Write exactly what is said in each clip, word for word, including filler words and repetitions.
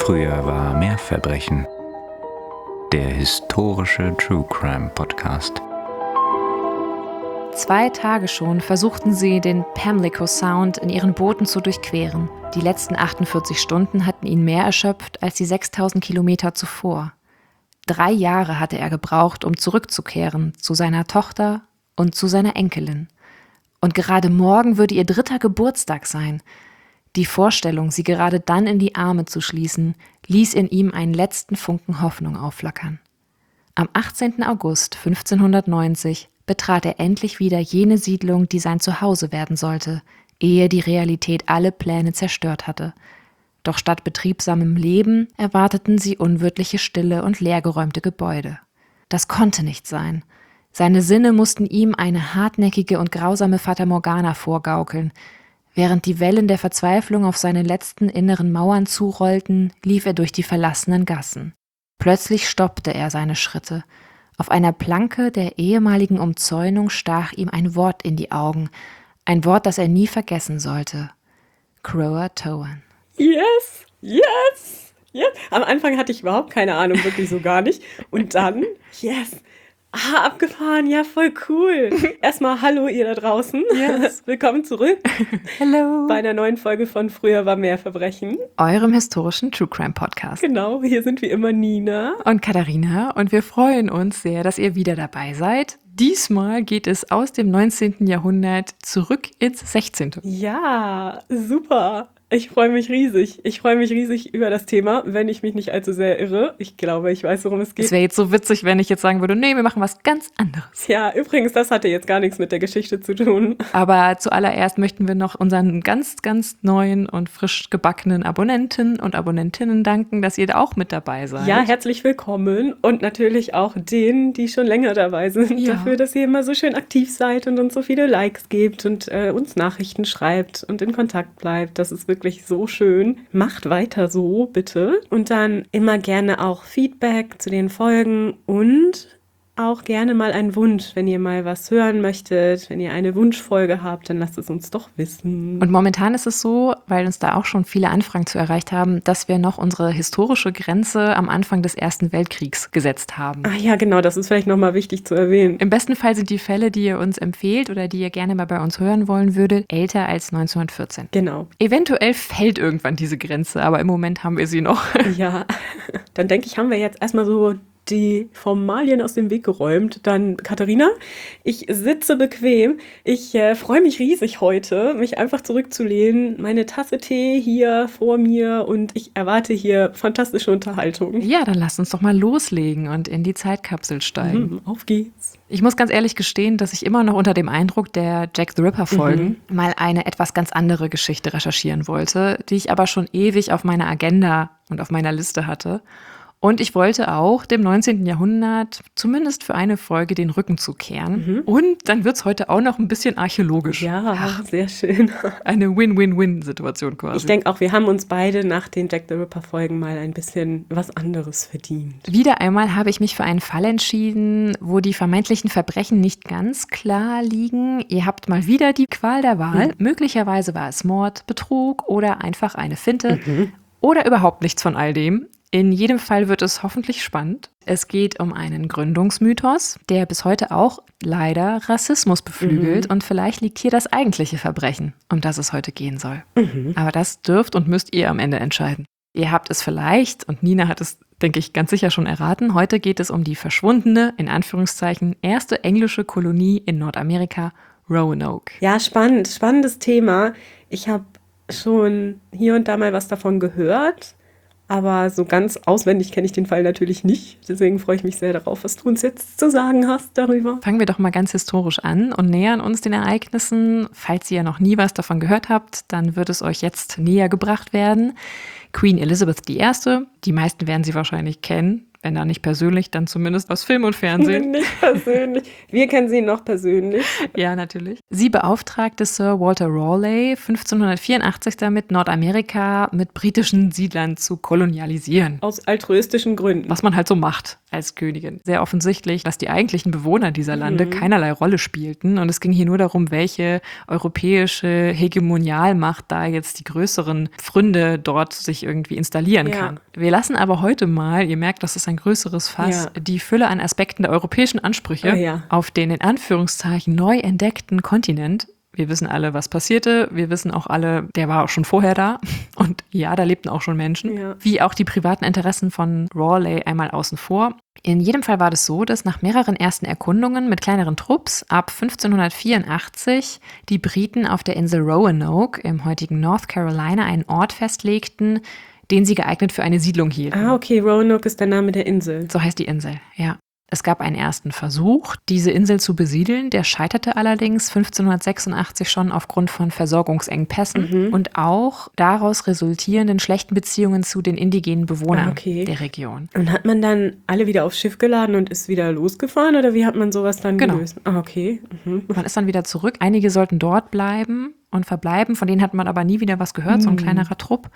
Früher war mehr Verbrechen. Der historische True Crime Podcast. Zwei Tage schon versuchten sie, den Pamlico Sound in ihren Booten zu durchqueren. Die letzten achtundvierzig Stunden hatten ihn mehr erschöpft als die sechstausend Kilometer zuvor. Drei Jahre hatte er gebraucht, um zurückzukehren zu seiner Tochter und zu seiner Enkelin. Und gerade morgen würde ihr dritter Geburtstag sein. Die Vorstellung, sie gerade dann in die Arme zu schließen, ließ in ihm einen letzten Funken Hoffnung aufflackern. Am achtzehnten August fünfzehnhundertneunzig betrat er endlich wieder jene Siedlung, die sein Zuhause werden sollte, ehe die Realität alle Pläne zerstört hatte. Doch statt betriebsamem Leben erwarteten sie unwirtliche Stille und leergeräumte Gebäude. Das konnte nicht sein. Seine Sinne mussten ihm eine hartnäckige und grausame Fata Morgana vorgaukeln. Während die Wellen der Verzweiflung auf seine letzten inneren Mauern zurollten, lief er durch die verlassenen Gassen. Plötzlich stoppte er seine Schritte. Auf einer Planke der ehemaligen Umzäunung stach ihm ein Wort in die Augen. Ein Wort, das er nie vergessen sollte. Croatoan. Yes, yes, yes. Am Anfang hatte ich überhaupt keine Ahnung, wirklich so gar nicht. Und dann, yes. Ah, abgefahren, ja, voll cool. Erstmal hallo ihr da draußen. Yes. Willkommen zurück. Hello. Bei einer neuen Folge von Früher war mehr Verbrechen. Eurem historischen True Crime Podcast. Genau, hier sind wie immer Nina. Und Katharina. Und wir freuen uns sehr, dass ihr wieder dabei seid. Diesmal geht es aus dem neunzehnten Jahrhundert zurück ins sechzehnte. Ja, super. Ich freue mich riesig. Ich freue mich riesig über das Thema, wenn ich mich nicht allzu sehr irre. Ich glaube, ich weiß, worum es geht. Es wäre jetzt so witzig, wenn ich jetzt sagen würde, nee, wir machen was ganz anderes. Ja, übrigens, das hatte jetzt gar nichts mit der Geschichte zu tun. Aber zuallererst möchten wir noch unseren ganz, ganz neuen und frisch gebackenen Abonnenten und Abonnentinnen danken, dass ihr da auch mit dabei seid. Ja, herzlich willkommen. Und natürlich auch denen, die schon länger dabei sind, ja. dafür, dass ihr immer so schön aktiv seid und uns so viele Likes gebt und äh, uns Nachrichten schreibt und in Kontakt bleibt. Das ist wirklich Wirklich so schön. Macht weiter so, bitte. Und dann immer gerne auch Feedback zu den Folgen und auch gerne mal einen Wunsch, wenn ihr mal was hören möchtet, wenn ihr eine Wunschfolge habt, dann lasst es uns doch wissen. Und momentan ist es so, weil uns da auch schon viele Anfragen zu erreicht haben, dass wir noch unsere historische Grenze am Anfang des Ersten Weltkriegs gesetzt haben. Ah ja, genau, das ist vielleicht nochmal wichtig zu erwähnen. Im besten Fall sind die Fälle, die ihr uns empfehlt oder die ihr gerne mal bei uns hören wollen würdet, älter als neunzehnhundertvierzehn. Genau. Eventuell fällt irgendwann diese Grenze, aber im Moment haben wir sie noch. Ja, dann denke ich, haben wir jetzt erstmal so die Formalien aus dem Weg geräumt. Dann, Katharina, ich sitze bequem. Ich äh, freue mich riesig heute, mich einfach zurückzulehnen. Meine Tasse Tee hier vor mir und ich erwarte hier fantastische Unterhaltung. Ja, dann lasst uns doch mal loslegen und in die Zeitkapsel steigen. Mhm, auf geht's. Ich muss ganz ehrlich gestehen, dass ich immer noch unter dem Eindruck der Jack the Ripper-Folgen mhm. mal eine etwas ganz andere Geschichte recherchieren wollte, die ich aber schon ewig auf meiner Agenda und auf meiner Liste hatte. Und ich wollte auch dem neunzehnten Jahrhundert zumindest für eine Folge den Rücken zukehren. Mhm. Und dann wird es heute auch noch ein bisschen archäologisch. Ja, Ach, sehr schön. Eine Win-Win-Win-Situation quasi. Ich denke auch, wir haben uns beide nach den Jack the Ripper-Folgen mal ein bisschen was anderes verdient. Wieder einmal habe ich mich für einen Fall entschieden, wo die vermeintlichen Verbrechen nicht ganz klar liegen. Ihr habt mal wieder die Qual der Wahl. Mhm. Möglicherweise war es Mord, Betrug oder einfach eine Finte. Mhm. Oder überhaupt nichts von all dem. In jedem Fall wird es hoffentlich spannend. Es geht um einen Gründungsmythos, der bis heute auch leider Rassismus beflügelt. Mhm. Und vielleicht liegt hier das eigentliche Verbrechen, um das es heute gehen soll. Mhm. Aber das dürft und müsst ihr am Ende entscheiden. Ihr habt es vielleicht, und Nina hat es, denke ich, ganz sicher schon erraten, heute geht es um die verschwundene, in Anführungszeichen, erste englische Kolonie in Nordamerika, Roanoke. Ja, spannend, spannendes Thema. Ich habe schon hier und da mal was davon gehört. Aber so ganz auswendig kenne ich den Fall natürlich nicht. Deswegen freue ich mich sehr darauf, was du uns jetzt zu sagen hast darüber. Fangen wir doch mal ganz historisch an und nähern uns den Ereignissen. Falls ihr noch nie was davon gehört habt, dann wird es euch jetzt näher gebracht werden. Queen Elizabeth die Erste, die meisten werden sie wahrscheinlich kennen, Wenn da nicht persönlich, dann zumindest aus Film und Fernsehen. Nicht persönlich. Wir kennen sie noch persönlich. Ja, natürlich. Sie beauftragte Sir Walter Raleigh fünfzehnhundertvierundachtzig damit, Nordamerika mit britischen Siedlern zu kolonialisieren. Aus altruistischen Gründen. Was man halt so macht als Königin. Sehr offensichtlich, dass die eigentlichen Bewohner dieser Lande mhm. keinerlei Rolle spielten. Und es ging hier nur darum, welche europäische Hegemonialmacht da jetzt die größeren Pfründe dort sich irgendwie installieren ja. kann. Wir lassen aber heute mal, ihr merkt, das ist ein größeres Fass, ja. die Fülle an Aspekten der europäischen Ansprüche oh, ja. auf den in Anführungszeichen neu entdeckten Kontinent. Wir wissen alle, was passierte. Wir wissen auch alle, der war auch schon vorher da. Und ja, da lebten auch schon Menschen. Ja. Wie auch die privaten Interessen von Raleigh einmal außen vor. In jedem Fall war das so, dass nach mehreren ersten Erkundungen mit kleineren Trupps ab fünfzehnhundertvierundachtzig die Briten auf der Insel Roanoke im heutigen North Carolina einen Ort festlegten, den sie geeignet für eine Siedlung hielten. Ah, okay, Roanoke ist der Name der Insel. So heißt die Insel, ja. Es gab einen ersten Versuch, diese Insel zu besiedeln. Der scheiterte allerdings fünfzehnhundertsechsundachtzig schon aufgrund von Versorgungsengpässen mhm. und auch daraus resultierenden schlechten Beziehungen zu den indigenen Bewohnern ah, okay. der Region. Und hat man dann alle wieder aufs Schiff geladen und ist wieder losgefahren oder wie hat man sowas dann genau. gelöst? Ah, okay. Mhm. Man ist dann wieder zurück. Einige sollten dort bleiben und verbleiben, von denen hat man aber nie wieder was gehört, mhm. so ein kleinerer Trupp.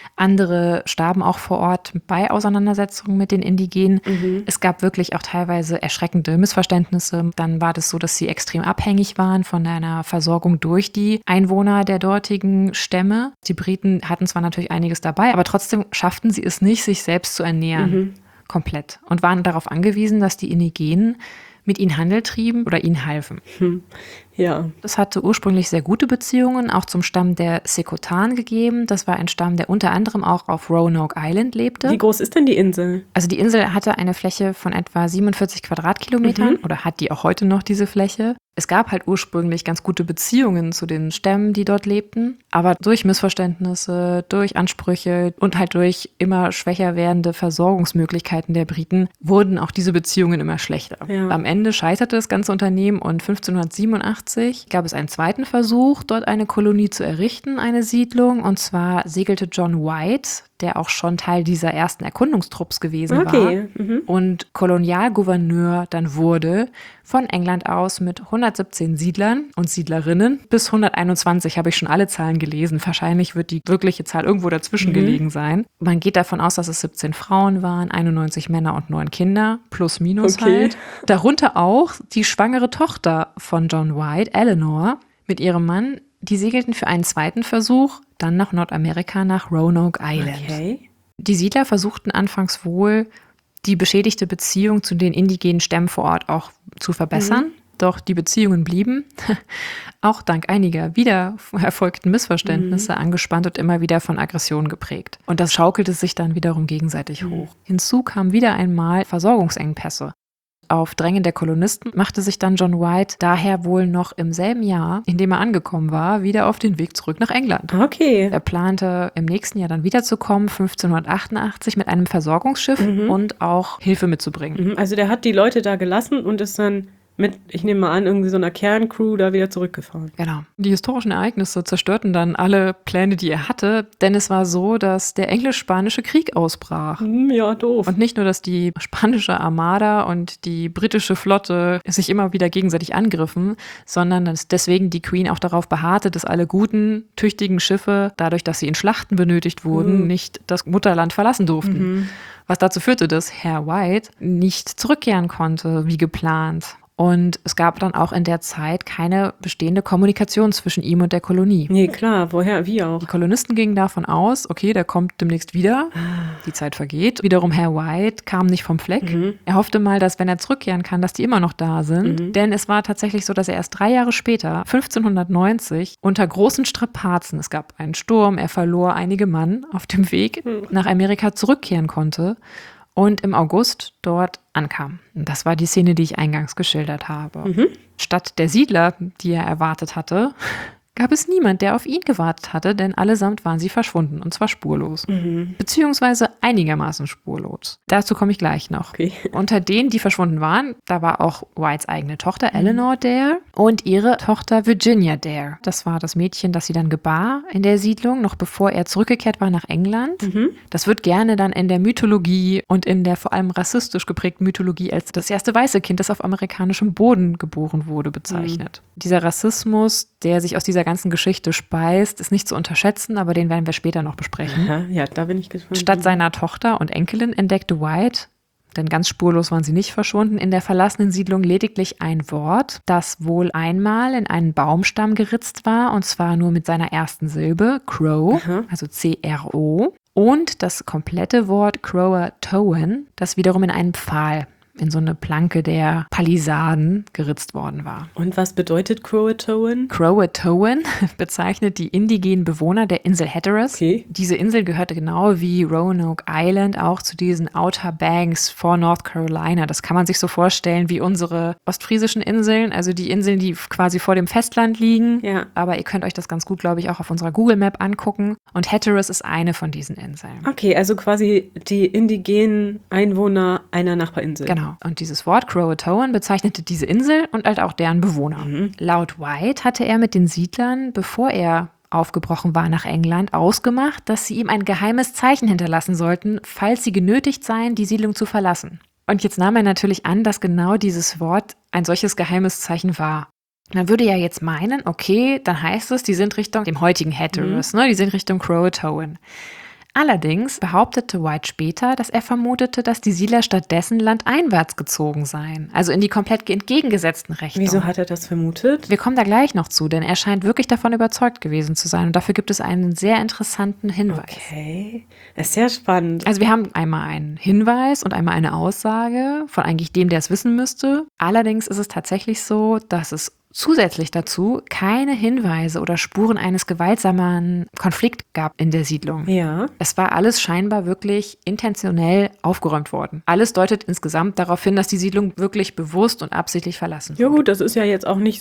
Andere starben auch vor Ort bei Auseinandersetzungen mit den Indigenen. Mhm. Es gab wirklich auch teilweise erschreckende Missverständnisse. Dann war das so, dass sie extrem abhängig waren von einer Versorgung durch die Einwohner der dortigen Stämme. Die Briten hatten zwar natürlich einiges dabei, aber trotzdem schafften sie es nicht, sich selbst zu ernähren. Mhm. Komplett. Und waren darauf angewiesen, dass die Indigenen mit ihnen Handel trieben oder ihnen halfen. Hm. Ja. Das hatte ursprünglich sehr gute Beziehungen auch zum Stamm der Secotan gegeben. Das war ein Stamm, der unter anderem auch auf Roanoke Island lebte. Wie groß ist denn die Insel? Also die Insel hatte eine Fläche von etwa siebenundvierzig Quadratkilometern mhm. oder hat die auch heute noch, diese Fläche. Es gab halt ursprünglich ganz gute Beziehungen zu den Stämmen, die dort lebten. Aber durch Missverständnisse, durch Ansprüche und halt durch immer schwächer werdende Versorgungsmöglichkeiten der Briten wurden auch diese Beziehungen immer schlechter. Ja. Am Ende scheiterte das ganze Unternehmen und fünfzehnhundertsiebenundachtzig gab es einen zweiten Versuch, dort eine Kolonie zu errichten, eine Siedlung. Und zwar segelte John White, der auch schon Teil dieser ersten Erkundungstrupps gewesen okay. war mhm. und Kolonialgouverneur dann wurde, von England aus mit hundertsiebzehn Siedlern und Siedlerinnen. Bis hunderteinundzwanzig habe ich schon alle Zahlen gelesen. Wahrscheinlich wird die wirkliche Zahl irgendwo dazwischen mhm. gelegen sein. Man geht davon aus, dass es siebzehn Frauen waren, einundneunzig Männer und neun Kinder, plus minus okay. halt. Darunter auch die schwangere Tochter von John White, Eleanor, mit ihrem Mann. Die segelten für einen zweiten Versuch dann nach Nordamerika, nach Roanoke Island. Okay. Die Siedler versuchten anfangs wohl, die beschädigte Beziehung zu den indigenen Stämmen vor Ort auch zu verbessern. Mhm. Doch die Beziehungen blieben, auch dank einiger wieder erfolgten Missverständnisse, mhm. angespannt und immer wieder von Aggressionen geprägt. Und das schaukelte sich dann wiederum gegenseitig mhm. hoch. Hinzu kamen wieder einmal Versorgungsengpässe. Auf Drängen der Kolonisten machte sich dann John White daher wohl noch im selben Jahr, in dem er angekommen war, wieder auf den Weg zurück nach England. Okay. Er plante im nächsten Jahr dann wiederzukommen, fünfzehnhundertachtundachtzig, mit einem Versorgungsschiff mhm. und auch Hilfe mitzubringen. Also der hat die Leute da gelassen und ist dann mit, ich nehme mal an, irgendwie so einer Kerncrew da wieder zurückgefahren. Genau. Die historischen Ereignisse zerstörten dann alle Pläne, die er hatte, denn es war so, dass der englisch-spanische Krieg ausbrach. Ja, doof. Und nicht nur, dass die spanische Armada und die britische Flotte sich immer wieder gegenseitig angriffen, sondern dass deswegen die Queen auch darauf beharrte, dass alle guten, tüchtigen Schiffe, dadurch, dass sie in Schlachten benötigt wurden, mhm. nicht das Mutterland verlassen durften. Mhm. Was dazu führte, dass Herr White nicht zurückkehren konnte, wie geplant. Und es gab dann auch in der Zeit keine bestehende Kommunikation zwischen ihm und der Kolonie. Nee, klar, woher, wie auch. Die Kolonisten gingen davon aus, okay, der kommt demnächst wieder, die Zeit vergeht. Wiederum Herr White kam nicht vom Fleck. Mhm. Er hoffte mal, dass, wenn er zurückkehren kann, dass die immer noch da sind. Mhm. Denn es war tatsächlich so, dass er erst drei Jahre später, fünfzehnhundertneunzig, unter großen Strapazen, es gab einen Sturm, er verlor einige Mann auf dem Weg mhm. nach Amerika, zurückkehren konnte. Und im August dort ankam. Das war die Szene, die ich eingangs geschildert habe. Mhm. Statt der Siedler, die er erwartet hatte, gab es niemand, der auf ihn gewartet hatte, denn allesamt waren sie verschwunden, und zwar spurlos. Mhm. Beziehungsweise einigermaßen spurlos. Dazu komme ich gleich noch. Okay. Unter denen, die verschwunden waren, da war auch Whites eigene Tochter mhm. Eleanor Dare und ihre Tochter Virginia Dare. Das war das Mädchen, das sie dann gebar in der Siedlung, noch bevor er zurückgekehrt war nach England. Mhm. Das wird gerne dann in der Mythologie und in der vor allem rassistisch geprägten Mythologie als das erste weiße Kind, das auf amerikanischem Boden geboren wurde, bezeichnet. Mhm. Dieser Rassismus, der sich aus dieser ganzen Geschichte speist, ist nicht zu unterschätzen, aber den werden wir später noch besprechen. Aha, ja, da bin ich gespannt. Statt seiner Tochter und Enkelin entdeckte White, denn ganz spurlos waren sie nicht verschwunden, in der verlassenen Siedlung lediglich ein Wort, das wohl einmal in einen Baumstamm geritzt war, und zwar nur mit seiner ersten Silbe, Crow, Aha. also C R O, und das komplette Wort Croatoan, das wiederum in einen Pfahl, in so eine Planke der Palisaden geritzt worden war. Und was bedeutet Croatoan? Croatoan bezeichnet die indigenen Bewohner der Insel Hatteras. Okay. Diese Insel gehörte genau wie Roanoke Island auch zu diesen Outer Banks vor North Carolina. Das kann man sich so vorstellen wie unsere ostfriesischen Inseln, also die Inseln, die quasi vor dem Festland liegen. Ja. Aber ihr könnt euch das ganz gut, glaube ich, auch auf unserer Google Map angucken. Und Hatteras ist eine von diesen Inseln. Okay, also quasi die indigenen Einwohner einer Nachbarinsel. Genau. Und dieses Wort Croatoan bezeichnete diese Insel und halt auch deren Bewohner. Mhm. Laut White hatte er mit den Siedlern, bevor er aufgebrochen war nach England, ausgemacht, dass sie ihm ein geheimes Zeichen hinterlassen sollten, falls sie genötigt seien, die Siedlung zu verlassen. Und jetzt nahm er natürlich an, dass genau dieses Wort ein solches geheimes Zeichen war. Man würde ja jetzt meinen, okay, dann heißt es, die sind Richtung dem heutigen Hatteras, mhm. ne? Die sind Richtung Croatoan. Allerdings behauptete White später, dass er vermutete, dass die Siedler stattdessen landeinwärts gezogen seien, also in die komplett entgegengesetzten Richtungen. Wieso hat er das vermutet? Wir kommen da gleich noch zu, denn er scheint wirklich davon überzeugt gewesen zu sein, und dafür gibt es einen sehr interessanten Hinweis. Okay, das ist sehr spannend. Also wir haben einmal einen Hinweis und einmal eine Aussage von eigentlich dem, der es wissen müsste. Allerdings ist es tatsächlich so, dass es zusätzlich dazu keine Hinweise oder Spuren eines gewaltsamen Konflikts gab in der Siedlung. Ja. Es war alles scheinbar wirklich intentionell aufgeräumt worden. Alles deutet insgesamt darauf hin, dass die Siedlung wirklich bewusst und absichtlich verlassen wurde. Ja gut, das ist ja jetzt auch nicht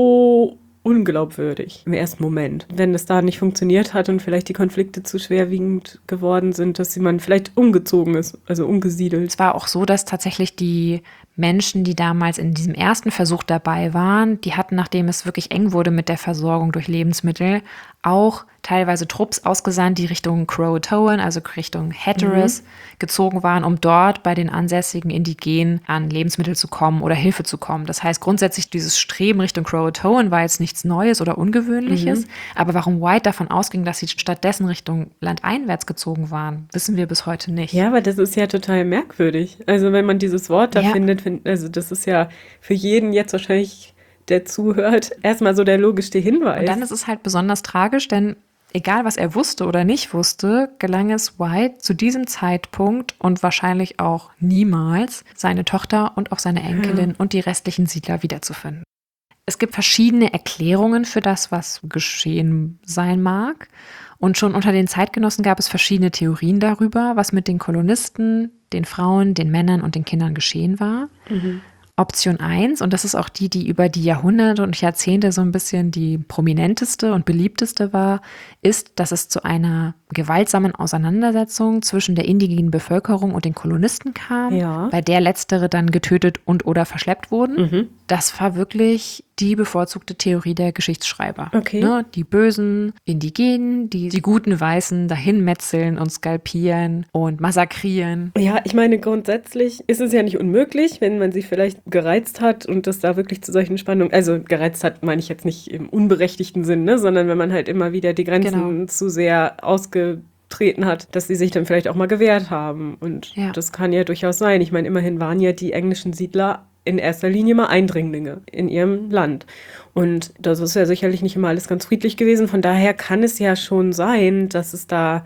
so unglaubwürdig im ersten Moment. Wenn es da nicht funktioniert hat und vielleicht die Konflikte zu schwerwiegend geworden sind, dass man vielleicht umgezogen ist, also umgesiedelt. Es war auch so, dass tatsächlich die Menschen, die damals in diesem ersten Versuch dabei waren, die hatten, nachdem es wirklich eng wurde mit der Versorgung durch Lebensmittel, auch teilweise Trupps ausgesandt, die Richtung Croatoan, also Richtung Hatteras, mhm. gezogen waren, um dort bei den ansässigen Indigenen an Lebensmittel zu kommen oder Hilfe zu kommen. Das heißt, grundsätzlich dieses Streben Richtung Croatoan war jetzt nichts Neues oder Ungewöhnliches. Mhm. Aber warum White davon ausging, dass sie stattdessen Richtung landeinwärts gezogen waren, wissen wir bis heute nicht. Ja, aber das ist ja total merkwürdig. Also wenn man dieses Wort da ja. findet, find, also das ist ja für jeden jetzt wahrscheinlich, der zuhört, erstmal so der logischste Hinweis. Und dann ist es halt besonders tragisch, denn egal, was er wusste oder nicht wusste, gelang es White zu diesem Zeitpunkt und wahrscheinlich auch niemals, seine Tochter und auch seine Enkelin ja. und die restlichen Siedler wiederzufinden. Es gibt verschiedene Erklärungen für das, was geschehen sein mag. Und schon unter den Zeitgenossen gab es verschiedene Theorien darüber, was mit den Kolonisten, den Frauen, den Männern und den Kindern geschehen war. Mhm. Option eins, und das ist auch die, die über die Jahrhunderte und Jahrzehnte so ein bisschen die prominenteste und beliebteste war, ist, dass es zu einer gewaltsamen Auseinandersetzung zwischen der indigenen Bevölkerung und den Kolonisten kam, ja. bei der letztere dann getötet und oder verschleppt wurden. Mhm. Das war wirklich die bevorzugte Theorie der Geschichtsschreiber. Okay. Ne, die bösen Indigenen, die die guten Weißen dahin metzeln und skalpieren und massakrieren. Ja, ich meine, grundsätzlich ist es ja nicht unmöglich, wenn man sie vielleicht gereizt hat und das da wirklich zu solchen Spannungen, also gereizt hat, meine ich jetzt nicht im unberechtigten Sinn, ne, sondern wenn man halt immer wieder die Grenzen genau. zu sehr ausgetreten hat, dass sie sich dann vielleicht auch mal gewehrt haben. Und ja. das kann ja durchaus sein. Ich meine, immerhin waren ja die englischen Siedler in erster Linie mal Eindringlinge in ihrem Land. Und das ist ja sicherlich nicht immer alles ganz friedlich gewesen. Von daher kann es ja schon sein, dass es da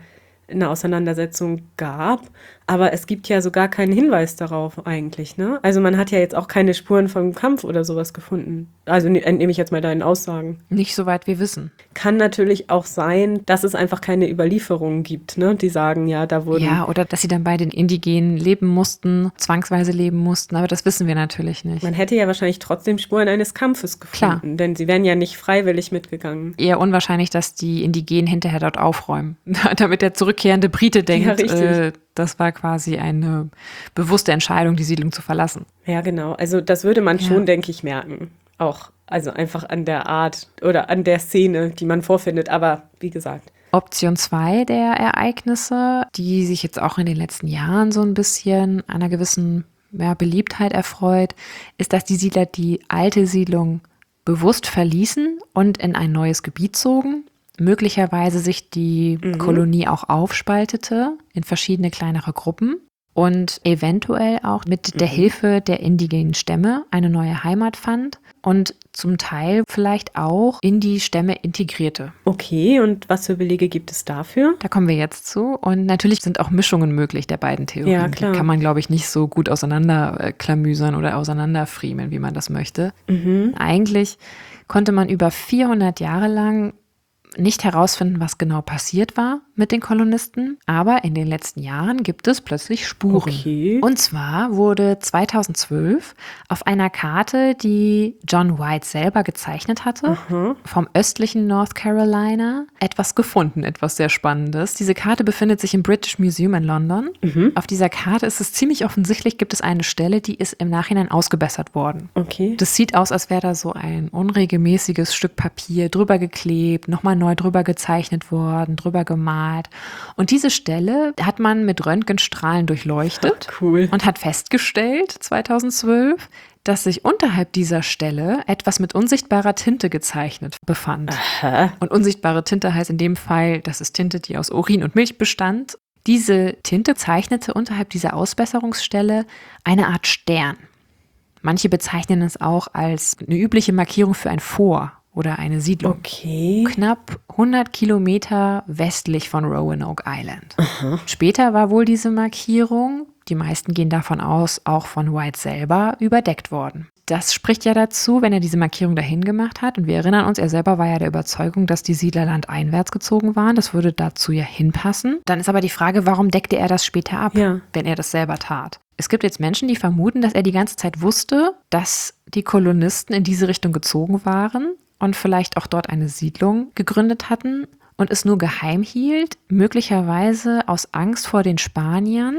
eine Auseinandersetzung gab. Aber es gibt ja so gar keinen Hinweis darauf eigentlich, ne? Also man hat ja jetzt auch keine Spuren vom Kampf oder sowas gefunden. Also ne- entnehme ich jetzt mal deinen Aussagen. Nicht soweit wir wissen. Kann natürlich auch sein, dass es einfach keine Überlieferungen gibt, ne? Die sagen, ja, da wurden... Ja, oder dass sie dann bei den Indigenen leben mussten, zwangsweise leben mussten, aber das wissen wir natürlich nicht. Man hätte ja wahrscheinlich trotzdem Spuren eines Kampfes gefunden, Klar. denn sie wären ja nicht freiwillig mitgegangen. Eher unwahrscheinlich, dass die Indigenen hinterher dort aufräumen. Damit der zurückkehrende Brite denkt, richtig. äh, das war quasi eine bewusste Entscheidung, die Siedlung zu verlassen. Ja, genau. Also das würde man Ja. schon, denke ich, merken. Auch, also einfach an der Art oder an der Szene, die man vorfindet. Aber wie gesagt, Option zwei der Ereignisse, die sich jetzt auch in den letzten Jahren so ein bisschen einer gewissen ja, Beliebtheit erfreut, ist, dass die Siedler die alte Siedlung bewusst verließen und in ein neues Gebiet zogen. Möglicherweise sich die Kolonie auch aufspaltete in verschiedene kleinere Gruppen und eventuell auch mit der Hilfe der indigenen Stämme eine neue Heimat fand und zum Teil vielleicht auch in die Stämme integrierte. okay. Und was für Belege gibt es dafür? Da kommen wir jetzt zu. Und natürlich sind auch Mischungen möglich der beiden Theorien. Ja, klar. Die kann man, glaube ich, nicht so gut auseinanderklamüsern oder auseinanderfriemeln, wie man das möchte. Eigentlich konnte man über vierhundert Jahre lang nicht herausfinden, was genau passiert war mit den Kolonisten, aber in den letzten Jahren gibt es plötzlich Spuren. Okay. Und zwar wurde zweitausendzwölf auf einer Karte, die John White selber gezeichnet hatte, vom östlichen North Carolina, etwas gefunden, etwas sehr Spannendes. Diese Karte befindet sich im British Museum in London. Auf dieser Karte ist es ziemlich offensichtlich, gibt es eine Stelle, die ist im Nachhinein ausgebessert worden. Okay. Das sieht aus, als wäre da so ein unregelmäßiges Stück Papier drüber geklebt, nochmal neu drüber gezeichnet worden, drüber gemalt. Und diese Stelle hat man mit Röntgenstrahlen durchleuchtet Cool. und hat festgestellt, zweitausendzwölf, dass sich unterhalb dieser Stelle etwas mit unsichtbarer Tinte gezeichnet befand. Und unsichtbare Tinte heißt in dem Fall, das ist Tinte, die aus Urin und Milch bestand. Diese Tinte zeichnete unterhalb dieser Ausbesserungsstelle eine Art Stern. Manche bezeichnen es auch als eine übliche Markierung für ein Fort oder eine Siedlung. Okay. Knapp hundert Kilometer westlich von Roanoke Island. Später war wohl diese Markierung, die meisten gehen davon aus, auch von White selber überdeckt worden. Das spricht ja dazu, wenn er diese Markierung dahin gemacht hat. Und wir erinnern uns, er selber war ja der Überzeugung, dass die Siedler landeinwärts gezogen waren. Das würde dazu ja hinpassen. Dann ist aber die Frage, warum deckte er das später ab, Ja. wenn er das selber tat? Es gibt jetzt Menschen, die vermuten, dass er die ganze Zeit wusste, dass die Kolonisten in diese Richtung gezogen waren und vielleicht auch dort eine Siedlung gegründet hatten und es nur geheim hielt, möglicherweise aus Angst vor den Spaniern,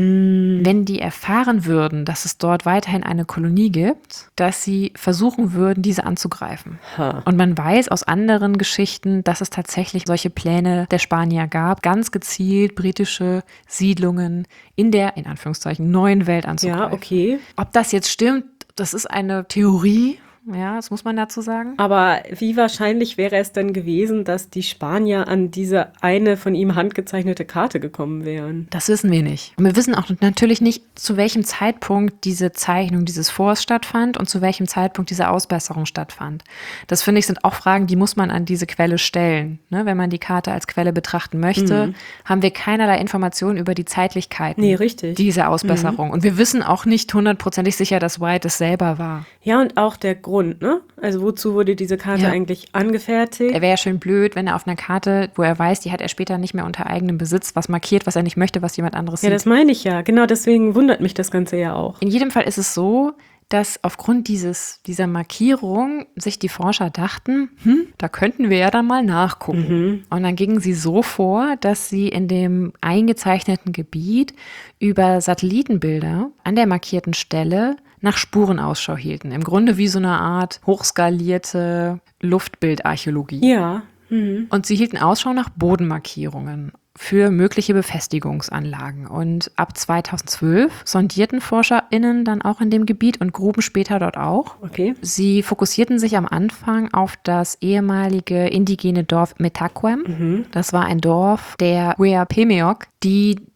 wenn die erfahren würden, dass es dort weiterhin eine Kolonie gibt, dass sie versuchen würden, diese anzugreifen. Ha. Und man weiß aus anderen Geschichten, dass es tatsächlich solche Pläne der Spanier gab, ganz gezielt britische Siedlungen in der, in Anführungszeichen, neuen Welt anzugreifen. Ja, okay. Ob das jetzt stimmt, das ist eine Theorie. Ja, das muss man dazu sagen. Aber wie wahrscheinlich wäre es denn gewesen, dass die Spanier an diese eine von ihm handgezeichnete Karte gekommen wären? Das wissen wir nicht. Und wir wissen auch natürlich nicht, zu welchem Zeitpunkt diese Zeichnung dieses Forts stattfand und zu welchem Zeitpunkt diese Ausbesserung stattfand. Das, finde ich, sind auch Fragen, die muss man an diese Quelle stellen. Ne, wenn man die Karte als Quelle betrachten möchte, mhm. haben wir keinerlei Informationen über die Zeitlichkeiten nee, richtig. dieser Ausbesserung. Mhm. Und wir wissen auch nicht hundertprozentig sicher, dass White es selber war. Ja, und auch der Grund, ne? Also wozu wurde diese Karte Ja. eigentlich angefertigt? Er wäre ja schön blöd, wenn er auf einer Karte, wo er weiß, die hat er später nicht mehr unter eigenem Besitz, was markiert, was er nicht möchte, was jemand anderes Ja, sieht. das meine ich ja. Genau deswegen wundert mich das Ganze ja auch. In jedem Fall ist es so, dass aufgrund dieses, dieser Markierung sich die Forscher dachten, hm, da könnten wir ja dann mal nachgucken. Und dann gingen sie so vor, dass sie in dem eingezeichneten Gebiet über Satellitenbilder an der markierten Stelle nach Spuren Ausschau hielten. Im Grunde wie so eine Art hochskalierte Luftbildarchäologie. Ja. Mhm. Und sie hielten Ausschau nach Bodenmarkierungen für mögliche Befestigungsanlagen. Und ab zweitausendzwölf sondierten ForscherInnen dann auch in dem Gebiet und gruben später dort auch. Okay. Sie fokussierten sich am Anfang auf das ehemalige indigene Dorf Metaquem. Das war ein Dorf der Weapemeok, die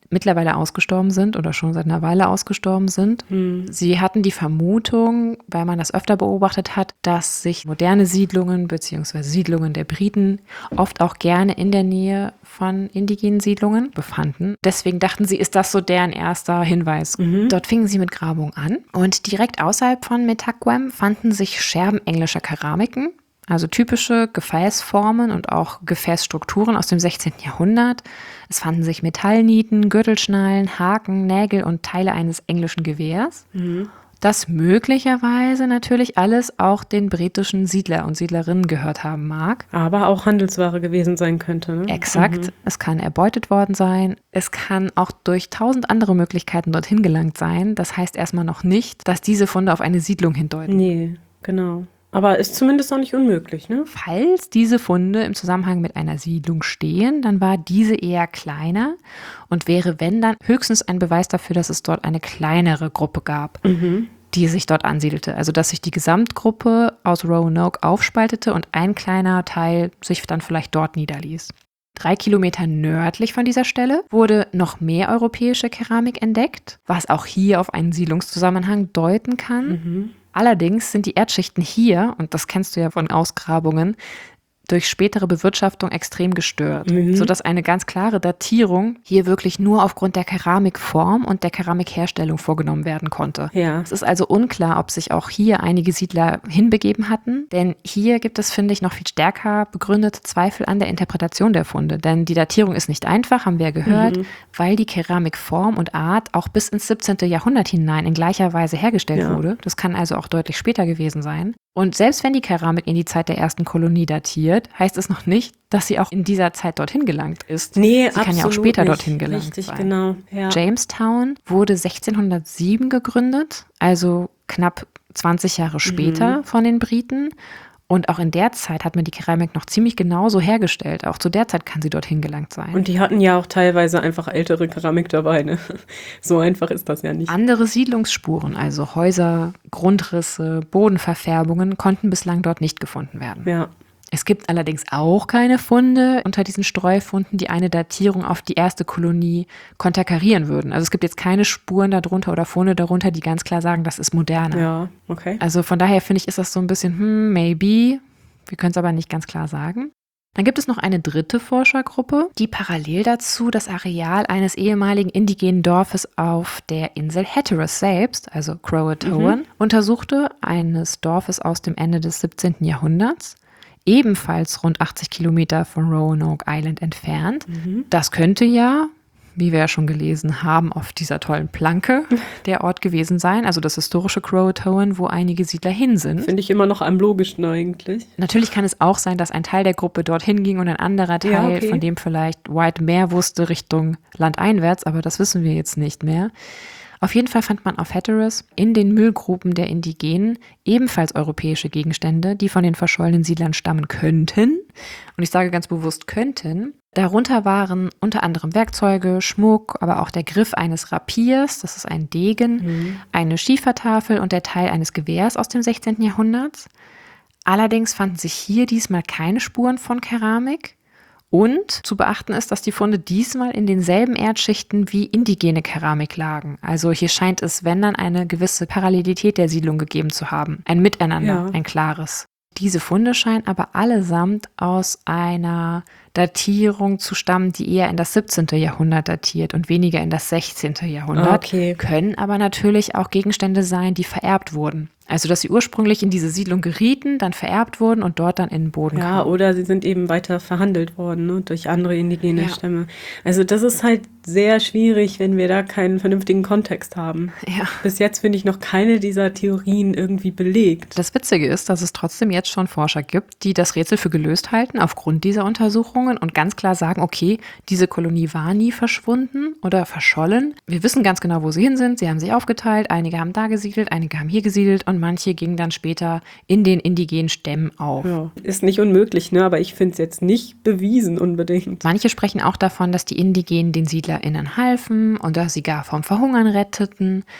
mittlerweile ausgestorben sind oder schon seit einer Weile ausgestorben sind. Hm. Sie hatten die Vermutung, weil man das öfter beobachtet hat, dass sich moderne Siedlungen bzw. Siedlungen der Briten oft auch gerne in der Nähe von indigenen Siedlungen befanden. Deswegen dachten sie, ist das so deren erster Hinweis. Mhm. Dort fingen sie mit Grabungen an und direkt außerhalb von Metaquem fanden sich Scherben englischer Keramiken, also typische Gefäßformen und auch Gefäßstrukturen aus dem sechzehnten Jahrhundert. Es fanden sich Metallnieten, Gürtelschnallen, Haken, Nägel und Teile eines englischen Gewehrs. Mhm. Das möglicherweise natürlich alles auch den britischen Siedler und Siedlerinnen gehört haben mag. Aber auch Handelsware gewesen sein könnte. Ne? Exakt. Mhm. Es kann erbeutet worden sein. Es kann auch durch tausend andere Möglichkeiten dorthin gelangt sein. Das heißt erstmal noch nicht, dass diese Funde auf eine Siedlung hindeuten. Nee, genau. Aber ist zumindest auch nicht unmöglich, ne? Falls diese Funde im Zusammenhang mit einer Siedlung stehen, dann war diese eher kleiner und wäre, wenn dann, höchstens ein Beweis dafür, dass es dort eine kleinere Gruppe gab, Mhm. die sich dort ansiedelte. Also dass sich die Gesamtgruppe aus Roanoke aufspaltete und ein kleiner Teil sich dann vielleicht dort niederließ. Drei Kilometer nördlich von dieser Stelle wurde noch mehr europäische Keramik entdeckt, was auch hier auf einen Siedlungszusammenhang deuten kann. Mhm. Allerdings sind die Erdschichten hier, und das kennst du ja von Ausgrabungen, durch spätere Bewirtschaftung extrem gestört, Mhm. sodass eine ganz klare Datierung hier wirklich nur aufgrund der Keramikform und der Keramikherstellung vorgenommen werden konnte. Ja. Es ist also unklar, ob sich auch hier einige Siedler hinbegeben hatten, denn hier gibt es, finde ich, noch viel stärker begründete Zweifel an der Interpretation der Funde, denn die Datierung ist nicht einfach, haben wir ja gehört, Mhm. weil die Keramikform und Art auch bis ins siebzehnten Jahrhundert hinein in gleicher Weise hergestellt Ja. wurde. Das kann also auch deutlich später gewesen sein. Und selbst wenn die Keramik in die Zeit der ersten Kolonie datiert, heißt es noch nicht, dass sie auch in dieser Zeit dorthin gelangt ist. Nee, sie absolut kann ja auch später nicht. dorthin gelangt Richtig, sein. genau. Ja. Jamestown wurde sechzehnhundertsieben gegründet, also knapp zwanzig Jahre später Mhm. von den Briten. Und auch in der Zeit hat man die Keramik noch ziemlich genauso hergestellt. Auch zu der Zeit kann sie dorthin gelangt sein. Und die hatten ja auch teilweise einfach ältere Keramik dabei. Ne? So einfach ist das ja nicht. Andere Siedlungsspuren, also Häuser, Grundrisse, Bodenverfärbungen, konnten bislang dort nicht gefunden werden. Ja. Es gibt allerdings auch keine Funde unter diesen Streufunden, die eine Datierung auf die erste Kolonie konterkarieren würden. Also es gibt jetzt keine Spuren darunter oder Funde darunter, die ganz klar sagen, das ist moderner. Ja, okay. Also von daher finde ich, ist das so ein bisschen, hm, maybe. Wir können es aber nicht ganz klar sagen. Dann gibt es noch eine dritte Forschergruppe, die parallel dazu das Areal eines ehemaligen indigenen Dorfes auf der Insel Hatteras selbst, also Croatoan, Mhm. untersuchte, eines Dorfes aus dem Ende des siebzehnten Jahrhunderts, ebenfalls rund achtzig Kilometer von Roanoke Island entfernt. Mhm. Das könnte ja, wie wir ja schon gelesen haben, auf dieser tollen Planke der Ort gewesen sein, also das historische Croatoan, wo einige Siedler hin sind. Finde ich immer noch am logischsten eigentlich. Natürlich kann es auch sein, dass ein Teil der Gruppe dorthin ging und ein anderer Teil, Ja, okay. von dem vielleicht White mehr wusste, Richtung landeinwärts, aber das wissen wir jetzt nicht mehr. Auf jeden Fall fand man auf Hatteras in den Müllgruben der Indigenen ebenfalls europäische Gegenstände, die von den verschollenen Siedlern stammen könnten. Und ich sage ganz bewusst könnten. Darunter waren unter anderem Werkzeuge, Schmuck, aber auch der Griff eines Rapiers, das ist ein Degen, Mhm. eine Schiefertafel und der Teil eines Gewehrs aus dem sechzehnten Jahrhundert. Allerdings fanden sich hier diesmal keine Spuren von Keramik. Und zu beachten ist, dass die Funde diesmal in denselben Erdschichten wie indigene Keramik lagen. Also hier scheint es, wenn dann, eine gewisse Parallelität der Siedlung gegeben zu haben. Ein Miteinander, Ja. ein klares. Diese Funde scheinen aber allesamt aus einer Datierung zu stammen, die eher in das siebzehnten Jahrhundert datiert und weniger in das sechzehnten Jahrhundert. Okay. Können aber natürlich auch Gegenstände sein, die vererbt wurden. Also, dass sie ursprünglich in diese Siedlung gerieten, dann vererbt wurden und dort dann in den Boden Ja, kamen. oder sie sind eben weiter verhandelt worden, ne, durch andere indigene Ja. Stämme. Also das ist halt sehr schwierig, wenn wir da keinen vernünftigen Kontext haben. Ja. Bis jetzt finde ich noch keine dieser Theorien irgendwie belegt. Das Witzige ist, dass es trotzdem jetzt schon Forscher gibt, die das Rätsel für gelöst halten aufgrund dieser Untersuchungen und ganz klar sagen, okay, diese Kolonie war nie verschwunden oder verschollen. Wir wissen ganz genau, wo sie hin sind. Sie haben sich aufgeteilt. Einige haben da gesiedelt, einige haben hier gesiedelt und manche gingen dann später in den indigenen Stämmen auf. Ja, ist nicht unmöglich, ne? Aber ich finde es jetzt nicht bewiesen unbedingt. Manche sprechen auch davon, dass die Indigenen den SiedlerInnen halfen und dass sie gar vom Verhungern retteten.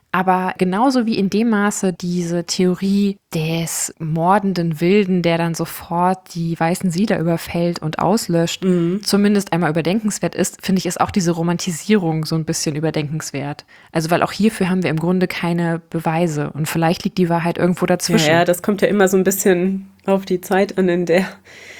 Aber genauso wie in dem Maße diese Theorie des mordenden Wilden, der dann sofort die weißen Siedler überfällt und auslöscht, mhm. zumindest einmal überdenkenswert ist, finde ich, ist auch diese Romantisierung so ein bisschen überdenkenswert. Also weil auch hierfür haben wir im Grunde keine Beweise und vielleicht liegt die Wahrheit irgendwo dazwischen. Ja, ja, das kommt ja immer so ein bisschen auf die Zeit an, in der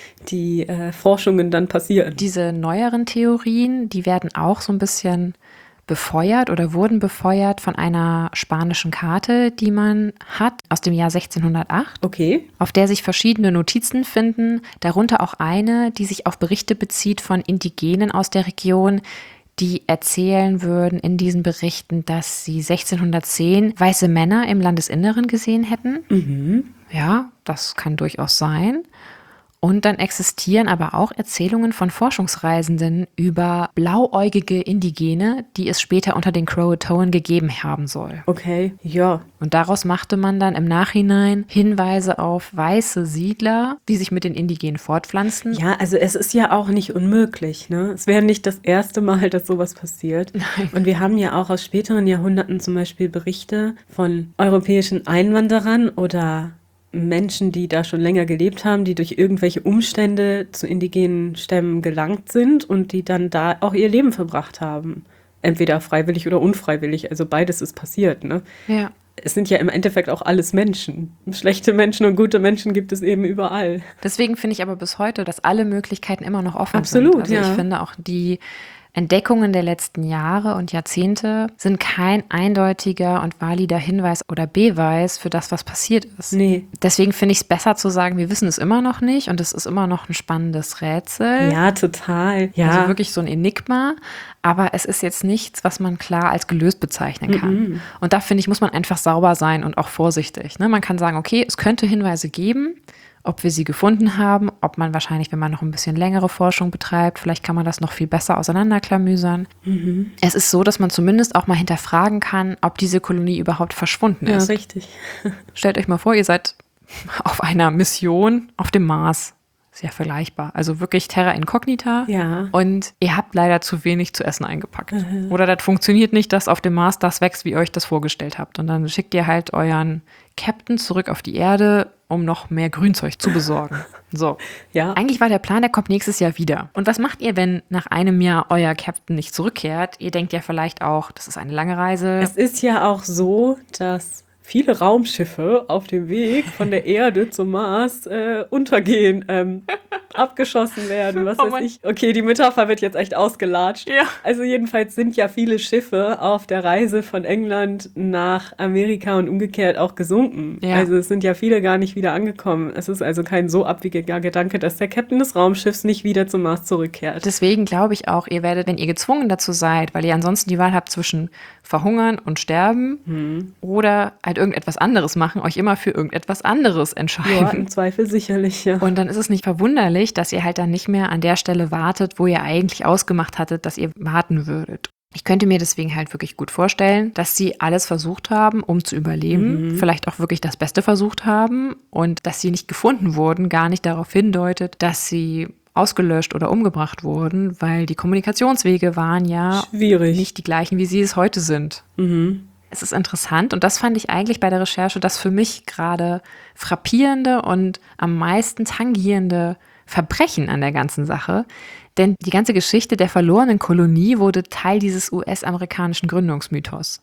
die äh, Forschungen dann passieren. Diese neueren Theorien, die werden auch so ein bisschen befeuert oder wurden befeuert von einer spanischen Karte, die man hat, aus dem Jahr sechzehnhundertacht. Okay. Auf der sich verschiedene Notizen finden, darunter auch eine, die sich auf Berichte bezieht von Indigenen aus der Region, die erzählen würden in diesen Berichten, dass sie sechzehnhundertzehn weiße Männer im Landesinneren gesehen hätten. Mhm. Ja, das kann durchaus sein. Und dann existieren aber auch Erzählungen von Forschungsreisenden über blauäugige Indigene, die es später unter den Croatoan gegeben haben soll. Okay, ja. Und daraus machte man dann im Nachhinein Hinweise auf weiße Siedler, die sich mit den Indigenen fortpflanzten. Ja, also es ist ja auch nicht unmöglich, ne? Es wäre nicht das erste Mal, dass sowas passiert. Nein. Und wir haben ja auch aus späteren Jahrhunderten zum Beispiel Berichte von europäischen Einwanderern oder Menschen, die da schon länger gelebt haben, die durch irgendwelche Umstände zu indigenen Stämmen gelangt sind und die dann da auch ihr Leben verbracht haben. Entweder freiwillig oder unfreiwillig, also beides ist passiert, ne? Ja. Es sind ja im Endeffekt auch alles Menschen. Schlechte Menschen und gute Menschen gibt es eben überall. Deswegen finde ich aber bis heute, dass alle Möglichkeiten immer noch offen Absolut, sind. Also ja. ich finde auch die Entdeckungen der letzten Jahre und Jahrzehnte sind kein eindeutiger und valider Hinweis oder Beweis für das, was passiert ist. Nee. Deswegen finde ich es besser zu sagen, wir wissen es immer noch nicht und es ist immer noch ein spannendes Rätsel. Ja, total. Ja. Also wirklich so ein Enigma, aber es ist jetzt nichts, was man klar als gelöst bezeichnen kann. Mm-mm. Und da, finde ich, muss man einfach sauber sein und auch vorsichtig. Ne? Man kann sagen, okay, es könnte Hinweise geben. Ob wir sie gefunden haben, ob man wahrscheinlich, wenn man noch ein bisschen längere Forschung betreibt, vielleicht kann man das noch viel besser auseinanderklamüsern. Mhm. Es ist so, dass man zumindest auch mal hinterfragen kann, ob diese Kolonie überhaupt verschwunden ist. Ja, richtig. Stellt euch mal vor, ihr seid auf einer Mission auf dem Mars. Sehr vergleichbar. Also wirklich Terra Incognita. Ja. Und ihr habt leider zu wenig zu essen eingepackt. Mhm. Oder das funktioniert nicht, dass auf dem Mars das wächst, wie ihr euch das vorgestellt habt. Und dann schickt ihr halt euren Captain zurück auf die Erde, um noch mehr Grünzeug zu besorgen. So. Ja. Eigentlich war der Plan, der kommt nächstes Jahr wieder. Und was macht ihr, wenn nach einem Jahr euer Captain nicht zurückkehrt? Ihr denkt ja vielleicht auch, das ist eine lange Reise. Es ist ja auch so, dass viele Raumschiffe auf dem Weg von der Erde zum Mars äh, untergehen, ähm, abgeschossen werden, was Oh weiß ich. Okay, die Metapher wird jetzt echt ausgelatscht. Ja. Also jedenfalls sind ja viele Schiffe auf der Reise von England nach Amerika und umgekehrt auch gesunken. Ja. Also es sind ja viele gar nicht wieder angekommen. Es ist also kein so abwegiger Gedanke, dass der Captain des Raumschiffs nicht wieder zum Mars zurückkehrt. Deswegen glaube ich auch, ihr werdet, wenn ihr gezwungen dazu seid, weil ihr ansonsten die Wahl habt zwischen verhungern und sterben hm. oder halt irgendetwas anderes machen, euch immer für irgendetwas anderes entscheiden. Ja, im Zweifel sicherlich, ja. Und dann ist es nicht verwunderlich, dass ihr halt dann nicht mehr an der Stelle wartet, wo ihr eigentlich ausgemacht hattet, dass ihr warten würdet. Ich könnte mir deswegen halt wirklich gut vorstellen, dass sie alles versucht haben, um zu überleben, mhm. vielleicht auch wirklich das Beste versucht haben und dass sie nicht gefunden wurden, gar nicht darauf hindeutet, dass sie ausgelöscht oder umgebracht wurden, weil die Kommunikationswege waren ja schwierig, nicht die gleichen, wie sie es heute sind. Mhm. Es ist interessant und das fand ich eigentlich bei der Recherche das für mich gerade frappierende und am meisten tangierende Verbrechen an der ganzen Sache. Denn die ganze Geschichte der verlorenen Kolonie wurde Teil dieses U S-amerikanischen Gründungsmythos.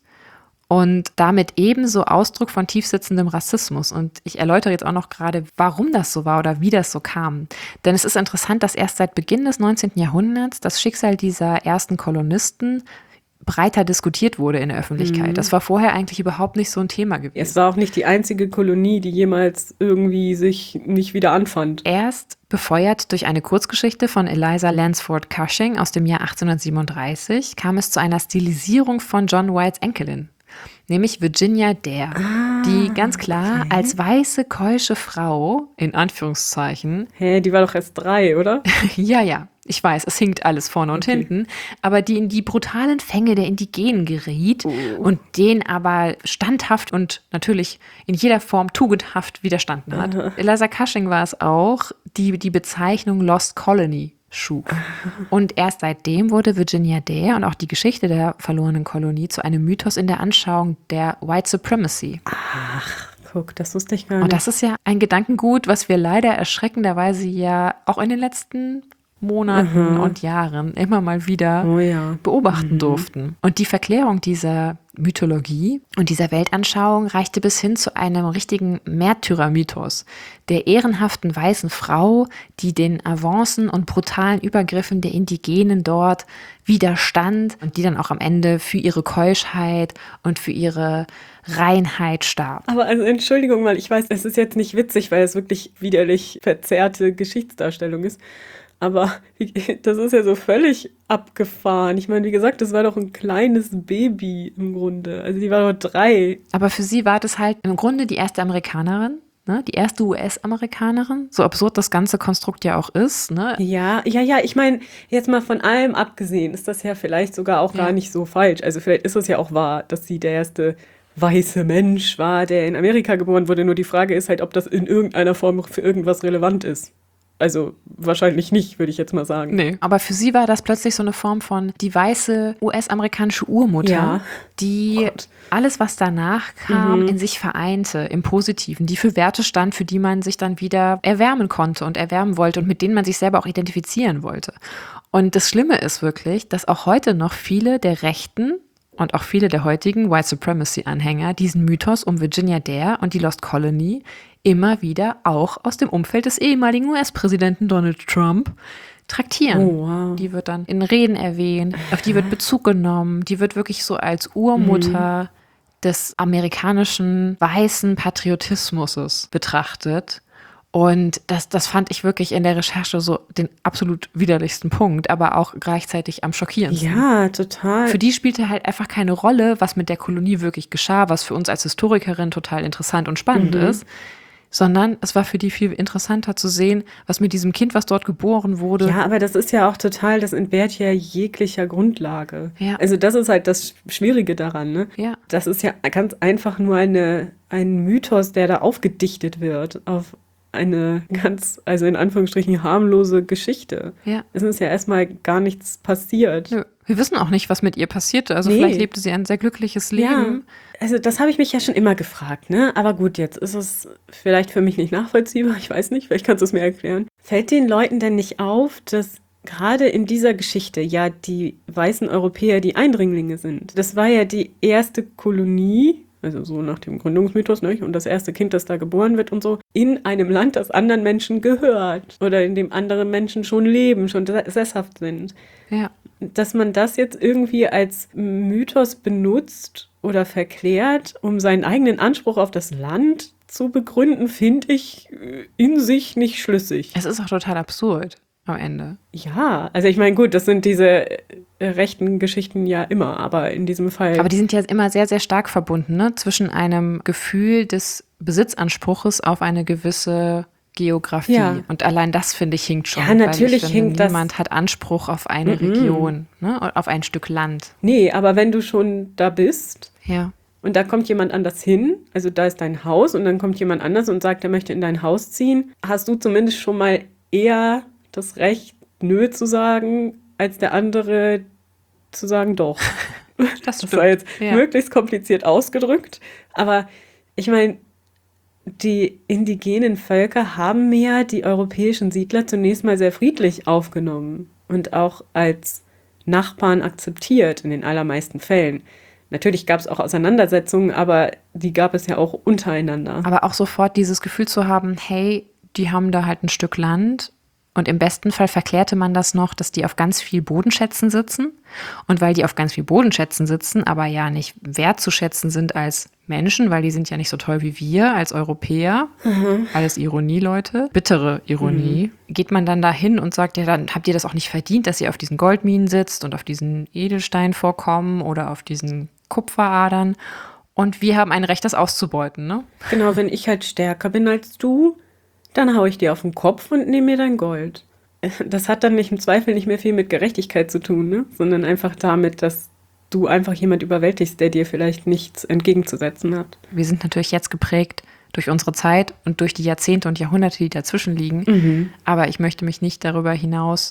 Und damit ebenso Ausdruck von tiefsitzendem Rassismus. Und ich erläutere jetzt auch noch gerade, warum das so war oder wie das so kam. Denn es ist interessant, dass erst seit Beginn des neunzehnten Jahrhunderts das Schicksal dieser ersten Kolonisten breiter diskutiert wurde in der Öffentlichkeit. Mhm. Das war vorher eigentlich überhaupt nicht so ein Thema gewesen. Es war auch nicht die einzige Kolonie, die jemals irgendwie sich nicht wieder anfand. Erst befeuert durch eine Kurzgeschichte von Eliza Lansford Cushing aus dem Jahr achtzehnhundertsiebenunddreißig kam es zu einer Stilisierung von John Whites Enkelin, nämlich Virginia Dare, ah, die ganz klar okay. als weiße, keusche Frau, in Anführungszeichen. Hä, die war doch erst drei, oder? ja, ja. Ich weiß, es hinkt alles vorne und okay. hinten, aber die in die brutalen Fänge der Indigenen geriet oh. und denen aber standhaft und natürlich in jeder Form tugendhaft widerstanden hat. Uh-huh. Eliza Cushing war es auch, die die Bezeichnung Lost Colony schuf. Und erst seitdem wurde Virginia Dare und auch die Geschichte der verlorenen Kolonie zu einem Mythos in der Anschauung der White Supremacy. Ach, guck, das wusste ich gar nicht. Und das ist ja ein Gedankengut, was wir leider erschreckenderweise ja auch in den letzten Monaten mhm. und Jahren immer mal wieder oh ja. beobachten mhm. durften. Und die Verklärung dieser Mythologie und dieser Weltanschauung reichte bis hin zu einem richtigen Märtyrermythos der ehrenhaften weißen Frau, die den Avancen und brutalen Übergriffen der Indigenen dort widerstand und die dann auch am Ende für ihre Keuschheit und für ihre Reinheit starb. Aber also Entschuldigung mal, ich weiß, es ist jetzt nicht witzig, weil es wirklich widerlich verzerrte Geschichtsdarstellung ist. Aber das ist ja so völlig abgefahren. Ich meine, wie gesagt, das war doch ein kleines Baby im Grunde. Also die war doch drei. Aber für sie war das halt im Grunde die erste Amerikanerin, ne? Die erste U S-Amerikanerin. So absurd das ganze Konstrukt ja auch ist. Ne? Ja, ja, ja. Ich meine, jetzt mal von allem abgesehen, ist das ja vielleicht sogar auch ja. gar nicht so falsch. Also vielleicht ist es ja auch wahr, dass sie der erste weiße Mensch war, der in Amerika geboren wurde. Nur die Frage ist halt, ob das in irgendeiner Form für irgendwas relevant ist. Also wahrscheinlich nicht, würde ich jetzt mal sagen. Nee. Aber für sie war das plötzlich so eine Form von die weiße U S-amerikanische Urmutter, ja. die oh alles, was danach kam, mhm. in sich vereinte, im Positiven, die für Werte stand, für die man sich dann wieder erwärmen konnte und erwärmen wollte und mit denen man sich selber auch identifizieren wollte. Und das Schlimme ist wirklich, dass auch heute noch viele der Rechten und auch viele der heutigen White Supremacy-Anhänger diesen Mythos um Virginia Dare und die Lost Colony immer wieder auch aus dem Umfeld des ehemaligen U S-Präsidenten Donald Trump traktieren. Oh, wow. Die wird dann in Reden erwähnt, auf die wird Bezug genommen, die wird wirklich so als Urmutter mhm. des amerikanischen weißen Patriotismus betrachtet. Und das, das fand ich wirklich in der Recherche so den absolut widerlichsten Punkt, aber auch gleichzeitig am schockierendsten. Ja, total. Für die spielte halt einfach keine Rolle, was mit der Kolonie wirklich geschah, was für uns als Historikerin total interessant und spannend mhm. ist, sondern es war für die viel interessanter zu sehen, was mit diesem Kind, was dort geboren wurde. Ja, aber das ist ja auch total, das entbehrt ja jeglicher Grundlage. Ja. Also das ist halt das Schwierige daran, ne? Ja. Das ist ja ganz einfach nur eine, ein Mythos, der da aufgedichtet wird auf eine ganz, also in Anführungsstrichen harmlose Geschichte. Ja. Es ist ja erstmal gar nichts passiert. Nö. Wir wissen auch nicht, was mit ihr passierte. Also nee. vielleicht lebte sie ein sehr glückliches Leben. Ja. Also das habe ich mich ja schon immer gefragt, ne? Aber gut, jetzt ist es vielleicht für mich nicht nachvollziehbar. Ich weiß nicht, vielleicht kannst du es mir erklären. Fällt den Leuten denn nicht auf, dass gerade in dieser Geschichte ja die weißen Europäer die Eindringlinge sind? Das war ja die erste Kolonie, also so nach dem Gründungsmythos, ne? Und das erste Kind, das da geboren wird und so, in einem Land, das anderen Menschen gehört oder in dem andere Menschen schon leben, schon sesshaft sind. Ja. Dass man das jetzt irgendwie als Mythos benutzt oder verklärt, um seinen eigenen Anspruch auf das Land zu begründen, finde ich in sich nicht schlüssig. Es ist auch total absurd am Ende. Ja, also ich meine, gut, das sind diese äh, rechten Geschichten ja immer, aber in diesem Fall... Aber die sind ja immer sehr, sehr stark verbunden, ne? Zwischen einem Gefühl des Besitzanspruches auf eine gewisse Geografie. Ja. Und allein das, finde ich, hinkt schon. Ja, natürlich weil ich finde, hinkt das. Niemand hat Anspruch auf eine Mhm. Region, ne? Auf ein Stück Land. Nee, aber wenn du schon da bist... Ja. Und da kommt jemand anders hin, also da ist dein Haus und dann kommt jemand anders und sagt, er möchte in dein Haus ziehen, hast du zumindest schon mal eher das Recht, nö zu sagen, als der andere zu sagen, doch. Das, das war jetzt ja. möglichst kompliziert ausgedrückt, aber ich meine, die indigenen Völker haben ja die europäischen Siedler zunächst mal sehr friedlich aufgenommen und auch als Nachbarn akzeptiert in den allermeisten Fällen. Natürlich gab es auch Auseinandersetzungen, aber die gab es ja auch untereinander. Aber auch sofort dieses Gefühl zu haben, hey, die haben da halt ein Stück Land und im besten Fall verklärte man das noch, dass die auf ganz viel Bodenschätzen sitzen und weil die auf ganz viel Bodenschätzen sitzen, aber ja nicht wertzuschätzen sind als Menschen, weil die sind ja nicht so toll wie wir als Europäer. Mhm. Alles Ironie, Leute. Bittere Ironie. Mhm. Geht man dann dahin und sagt, ja, dann habt ihr das auch nicht verdient, dass ihr auf diesen Goldminen sitzt und auf diesen Edelsteinvorkommen oder auf diesen Kupferadern und wir haben ein Recht, das auszubeuten, ne? Genau, wenn ich halt stärker bin als du, dann hau ich dir auf den Kopf und nehme mir dein Gold. Das hat dann nicht im Zweifel nicht mehr viel mit Gerechtigkeit zu tun, ne? Sondern einfach damit, dass du einfach jemand überwältigst, der dir vielleicht nichts entgegenzusetzen hat. Wir sind natürlich jetzt geprägt durch unsere Zeit und durch die Jahrzehnte und Jahrhunderte, die dazwischen liegen. Mhm. Aber ich möchte mich nicht darüber hinaus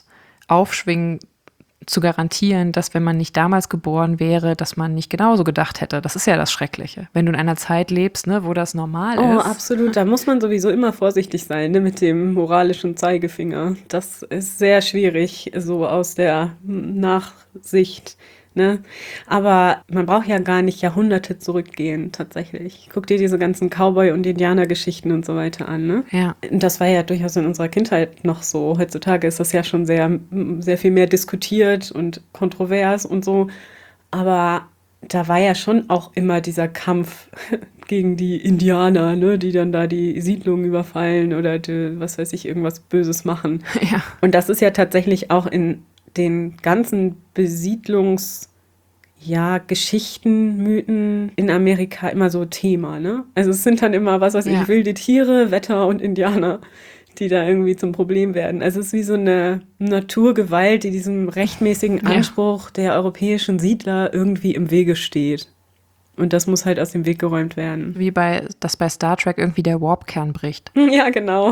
Aufschwing zu garantieren, dass wenn man nicht damals geboren wäre, dass man nicht genauso gedacht hätte. Das ist ja das Schreckliche. Wenn du in einer Zeit lebst, ne, wo das normal Oh, ist. absolut. Da muss man sowieso immer vorsichtig sein, ne, mit dem moralischen Zeigefinger. Das ist sehr schwierig, so aus der Nachsicht. Ne? Aber man braucht ja gar nicht Jahrhunderte zurückgehen, tatsächlich. Guck dir diese ganzen Cowboy- und Indianergeschichten und so weiter an. Ne? Ja. Das war ja durchaus in unserer Kindheit noch so. Heutzutage ist das ja schon sehr, sehr viel mehr diskutiert und kontrovers und so. Aber da war ja schon auch immer dieser Kampf gegen die Indianer, ne, die dann da die Siedlungen überfallen oder die, was weiß ich, irgendwas Böses machen. Ja. Und das ist ja tatsächlich auch in den ganzen Besiedlungs- ja, Geschichten, Mythen in Amerika immer so Thema, ne? Also es sind dann immer, was weiß Ja. ich, wilde Tiere, Wetter und Indianer, die da irgendwie zum Problem werden. Also es ist wie so eine Naturgewalt, die diesem rechtmäßigen Ja. Anspruch der europäischen Siedler irgendwie im Wege steht. Und das muss halt aus dem Weg geräumt werden. Wie bei, dass bei Star Trek irgendwie der Warp-Kern bricht. Ja, genau.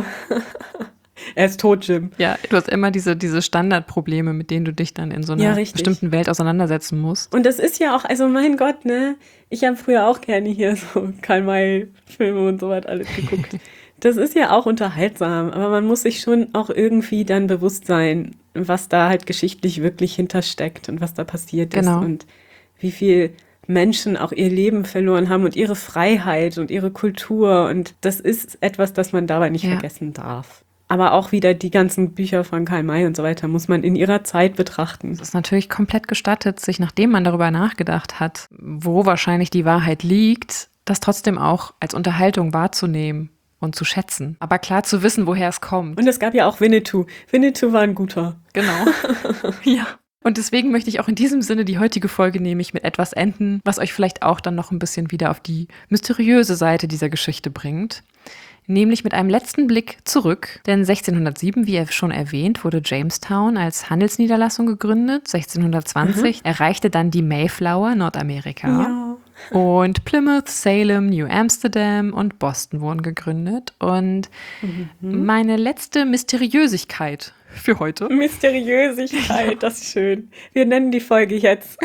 Er ist tot, Jim. Ja, du hast immer diese, diese Standardprobleme, mit denen du dich dann in so Ja, einer richtig. bestimmten Welt auseinandersetzen musst. Und das ist ja auch, also mein Gott, ne? Ich habe früher auch gerne hier so Karl-May-Filme und so was alles geguckt. Das ist ja auch unterhaltsam, aber man muss sich schon auch irgendwie dann bewusst sein, was da halt geschichtlich wirklich hintersteckt und was da passiert Genau. ist und wie viel Menschen auch ihr Leben verloren haben und ihre Freiheit und ihre Kultur. Und das ist etwas, das man dabei nicht Ja. vergessen darf. Aber auch wieder die ganzen Bücher von Karl May und so weiter muss man in ihrer Zeit betrachten. Es ist natürlich komplett gestattet, sich, nachdem man darüber nachgedacht hat, wo wahrscheinlich die Wahrheit liegt, das trotzdem auch als Unterhaltung wahrzunehmen und zu schätzen. Aber klar zu wissen, woher es kommt. Und es gab ja auch Winnetou. Winnetou war ein guter. Genau. Ja. Und deswegen möchte ich auch in diesem Sinne die heutige Folge nämlich mit etwas enden, was euch vielleicht auch dann noch ein bisschen wieder auf die mysteriöse Seite dieser Geschichte bringt. Nämlich mit einem letzten Blick zurück. Denn sechzehnhundertsieben, wie schon erwähnt, wurde Jamestown als Handelsniederlassung gegründet. sechzehnhundertzwanzig Mhm. erreichte dann die Mayflower Nordamerika. Ja. Und Plymouth, Salem, New Amsterdam und Boston wurden gegründet. Und Mhm. meine letzte Mysteriösigkeit für heute. Mysteriösigkeit, das ist schön. Wir nennen die Folge jetzt.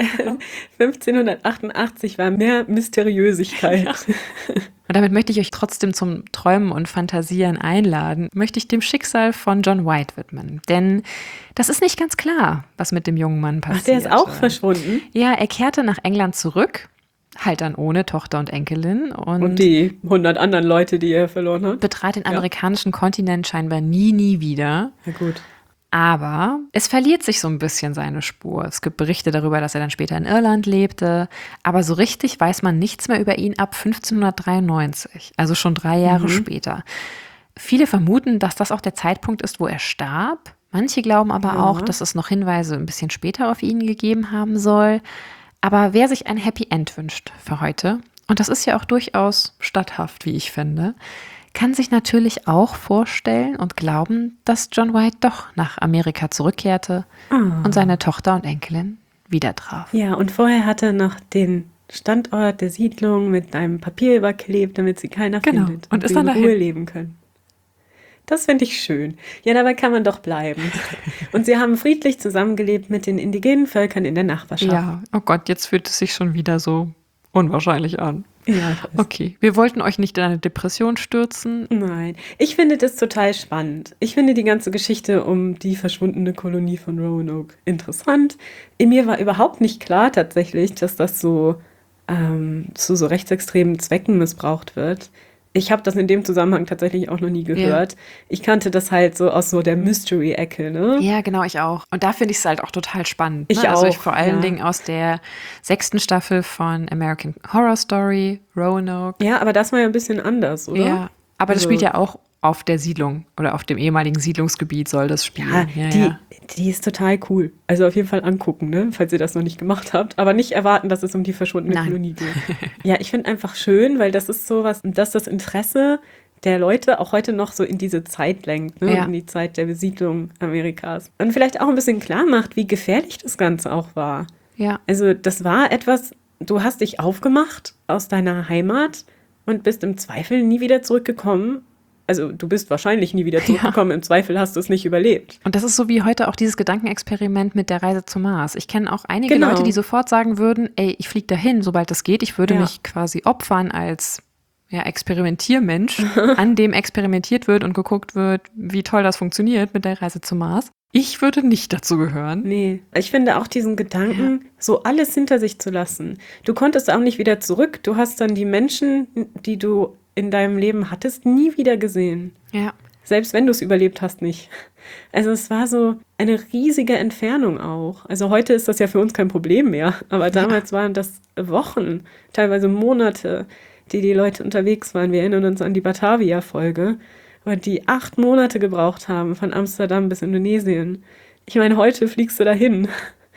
fünfzehnhundertachtundachtzig war mehr Mysteriösigkeit. Und damit möchte ich euch trotzdem zum Träumen und Fantasieren einladen, möchte ich dem Schicksal von John White widmen. Denn das ist nicht ganz klar, was mit dem jungen Mann passiert. Ach, der ist auch verschwunden. Ja, er kehrte nach England zurück, halt dann ohne Tochter und Enkelin. Und, Und die hundert anderen Leute, die er verloren hat. betrat den amerikanischen Kontinent scheinbar nie, nie wieder. Na gut. Aber es verliert sich so ein bisschen seine Spur. Es gibt Berichte darüber, dass er dann später in Irland lebte. Aber so richtig weiß man nichts mehr über ihn ab fünfzehnhundertdreiundneunzig, also schon drei Jahre Mhm. später. Viele vermuten, dass das auch der Zeitpunkt ist, wo er starb. Manche glauben aber Ja. auch, dass es noch Hinweise ein bisschen später auf ihn gegeben haben soll. Aber wer sich ein Happy End wünscht für heute, und das ist ja auch durchaus statthaft, wie ich finde, kann sich natürlich auch vorstellen und glauben, dass John White doch nach Amerika zurückkehrte Ah. und seine Tochter und Enkelin wieder traf. Ja, und vorher hat er noch den Standort der Siedlung mit einem Papier überklebt, damit sie keiner Genau. findet Und ist sie dann in Ruhe dahin. leben können. Das finde ich schön. Ja, dabei kann man doch bleiben. Und sie haben friedlich zusammengelebt mit den indigenen Völkern in der Nachbarschaft. Ja, oh Gott, jetzt fühlt es sich schon wieder so unwahrscheinlich an. Ja, ich weiß. Okay, wir wollten euch nicht in eine Depression stürzen. Nein, ich finde das total spannend. Ich finde die ganze Geschichte um die verschwundene Kolonie von Roanoke interessant. In mir war überhaupt nicht klar tatsächlich, dass das so ähm, zu so rechtsextremen Zwecken missbraucht wird. Ich habe das in dem Zusammenhang tatsächlich auch noch nie gehört. Ich kannte das halt so aus so der Mystery-Ecke, ne? Ja, genau, ich auch. Und da finde ich es halt auch total spannend. Ich ne? Also auch, ich vor allen ja. Dingen aus der sechsten Staffel von American Horror Story, Roanoke. Ja, aber das war ja ein bisschen anders, oder? Ja, aber das Also- spielt ja auch auf der Siedlung oder auf dem ehemaligen Siedlungsgebiet soll das spielen. Ja, die, ja. die ist total cool. Also auf jeden Fall angucken, ne? Falls ihr das noch nicht gemacht habt. Aber nicht erwarten, dass es um die verschwundene Nein. Kolonie geht. Ja, ich finde einfach schön, weil das ist sowas, dass das Interesse der Leute auch heute noch so in diese Zeit lenkt, ne? Ja. In die Zeit der Besiedlung Amerikas. Und vielleicht auch ein bisschen klar macht, wie gefährlich das Ganze auch war. ja. Also das war etwas, du hast dich aufgemacht aus deiner Heimat und bist im Zweifel nie wieder zurückgekommen. also du bist wahrscheinlich nie wieder zurückgekommen, ja. Im Zweifel hast du es nicht überlebt. Und das ist so wie heute auch dieses Gedankenexperiment mit der Reise zum Mars. Ich kenne auch einige Genau. Leute, die sofort sagen würden, ey, ich fliege dahin, sobald das geht. Ich würde Ja. mich quasi opfern als ja, Experimentiermensch, an dem experimentiert wird und geguckt wird, wie toll das funktioniert mit der Reise zum Mars. Ich würde nicht dazu gehören. Nee, ich finde auch diesen Gedanken, ja. so alles hinter sich zu lassen. Du konntest auch nicht wieder zurück. Du hast dann die Menschen, die du in deinem Leben hattest, nie wieder gesehen. Ja. Selbst wenn du es überlebt hast, nicht. Also es war so eine riesige Entfernung auch. Also heute ist das ja für uns kein Problem mehr. Aber damals ja. waren das Wochen, teilweise Monate, die die Leute unterwegs waren. Wir erinnern uns an die Batavia-Folge, die acht Monate gebraucht haben, von Amsterdam bis Indonesien. Ich meine, heute fliegst du dahin.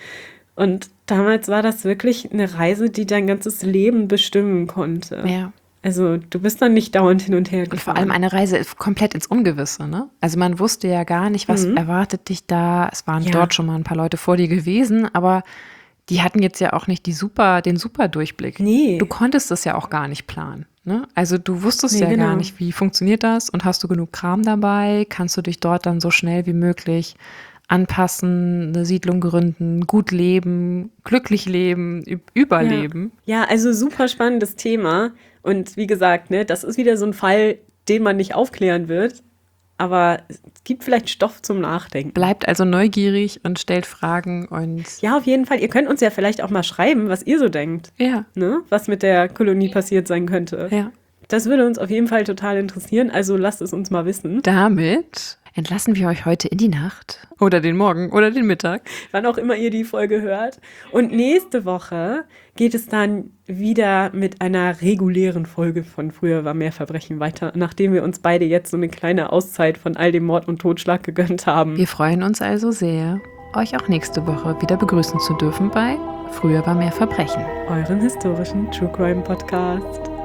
Und damals war das wirklich eine Reise, die dein ganzes Leben bestimmen konnte. Ja. Also du bist dann nicht dauernd hin und her gefahren. Und vor allem eine Reise komplett ins Ungewisse, ne? Also man wusste ja gar nicht, was mhm. erwartet dich da. Es waren ja. dort schon mal ein paar Leute vor dir gewesen, aber die hatten jetzt ja auch nicht die super, den super Durchblick. Nee. Du konntest das ja auch gar nicht planen. Ne? Also du wusstest nee, ja genau. gar nicht, wie funktioniert das und hast du genug Kram dabei? Kannst du dich dort dann so schnell wie möglich anpassen, eine Siedlung gründen, gut leben, glücklich leben, überleben? Ja, ja, also super spannendes Thema. Und wie gesagt, ne, das ist wieder so ein Fall, den man nicht aufklären wird. Aber es gibt vielleicht Stoff zum Nachdenken. Bleibt also neugierig und stellt Fragen. Und ja, auf jeden Fall. Ihr könnt uns ja vielleicht auch mal schreiben, was ihr so denkt. Ja. Ne? Was mit der Kolonie passiert sein könnte. Ja. Das würde uns auf jeden Fall total interessieren. Also lasst es uns mal wissen. Damit entlassen wir euch heute in die Nacht. Oder den Morgen oder den Mittag. Wann auch immer ihr die Folge hört. Und nächste Woche geht es dann wieder mit einer regulären Folge von Früher war mehr Verbrechen weiter, nachdem wir uns beide jetzt so eine kleine Auszeit von all dem Mord und Totschlag gegönnt haben. Wir freuen uns also sehr, euch auch nächste Woche wieder begrüßen zu dürfen bei Früher war mehr Verbrechen. Euren historischen True Crime Podcast.